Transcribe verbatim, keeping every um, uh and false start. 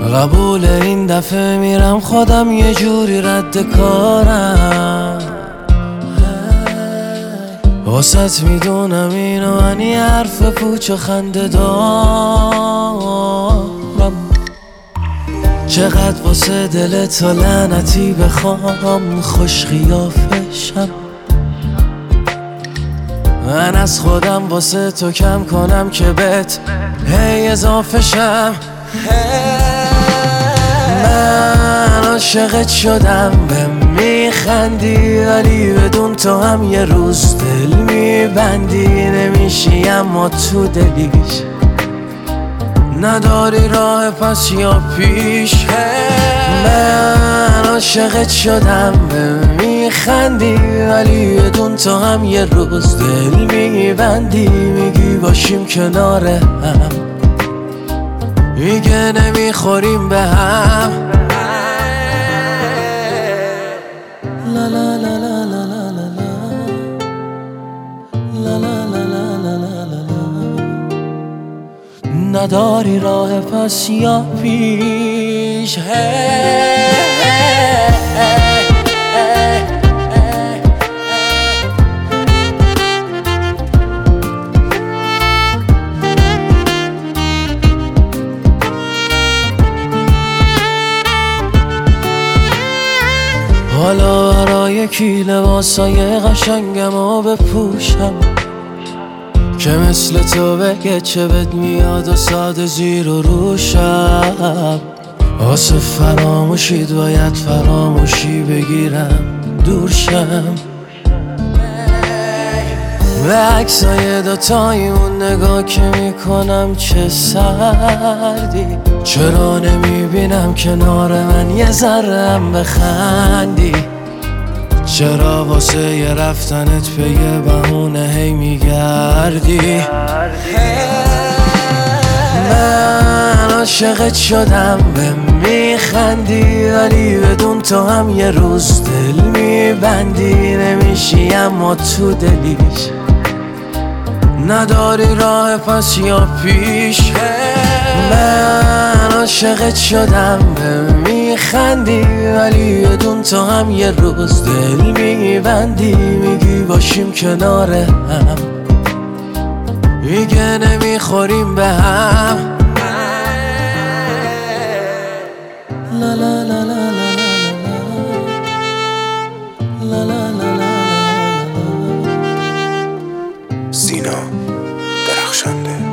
قبول این دفعه میرم خودم یه جوری رد کارم. واسط میدونم اینو من یه حرف پوچ و خنده دارم. چقدر واسه دل تو لعنتی بخوام خوش قیافشم. من از خودم واسه تو کم کنم که بهت هی اضافه شم. من عاشقت شدم به میخندی، ولی بدون تو هم یه روز دل میبندی. نمیشی اما تو دلیش نداری راه پس یا پیش. من عاشقت شدم به میخندی، ولی بدون تو هم یه روز دل میبندی. میگی باشیم کنار هم، میگه نمیخوریم به هم. لا لا لا لا لا لا لا لا لا لا لا لا لا. نداری راه پس یا پیش. حالا برای کی لباسای قشنگم رو بپوشم که مثل تو بگه چه بد میاد و ساده زیر و روشم. واسه فراموشید باید فراموشی بگیرم دور شم. به عکسای دوتایمون نگاه که میکنم چه سردی. چرا نمیبینم کنار من یه ذره هم بخندی؟ چرا واسه یه رفتنت به یه بهونه هی میگردی؟ من عاشقت شدم به میخندی، ولی بدون تو هم یه روز دل میبندی. نمیشی اما تو دلیش نداری راه پس یا پیش. من عاشقت شدم به میخندی، ولی بدون تو هم یه روز دل میبندی. میگی باشیم کنار هم، میگه نمیخوریم به هم. لا لا لا لا لا لا لا لا. سینا درخشنده.